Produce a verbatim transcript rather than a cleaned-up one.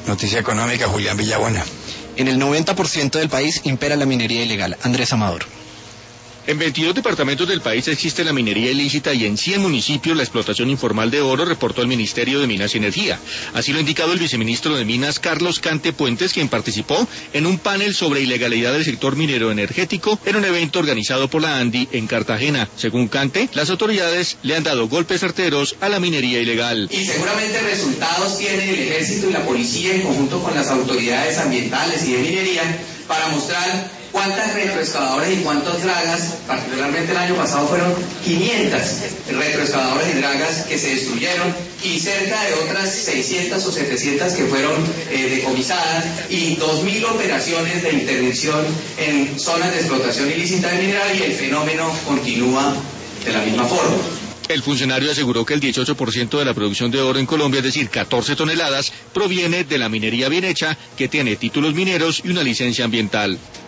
Noticia económica, Julián Villabuena. En el noventa por ciento del país impera la minería ilegal. Andrés Amador. En veintidós departamentos del país existe la minería ilícita y en cien municipios la explotación informal de oro, reportó el Ministerio de Minas y Energía. Así lo ha indicado el viceministro de Minas, Carlos Cante Puentes, quien participó en un panel sobre ilegalidad del sector minero energético en un evento organizado por la ANDI en Cartagena. Según Cante, las autoridades le han dado golpes certeros a la minería ilegal. Y seguramente resultados tiene el ejército y la policía en conjunto con las autoridades ambientales y de minería para mostrar cuántas retroexcavadoras y cuántas dragas, particularmente el año pasado fueron quinientas retroexcavadoras y dragas que se destruyeron y cerca de otras seiscientas o setecientas que fueron eh, decomisadas y dos mil operaciones de intervención en zonas de explotación ilícita de mineral y el fenómeno continúa de la misma forma. El funcionario aseguró que el dieciocho por ciento de la producción de oro en Colombia, es decir, catorce toneladas, proviene de la minería bien hecha, que tiene títulos mineros y una licencia ambiental.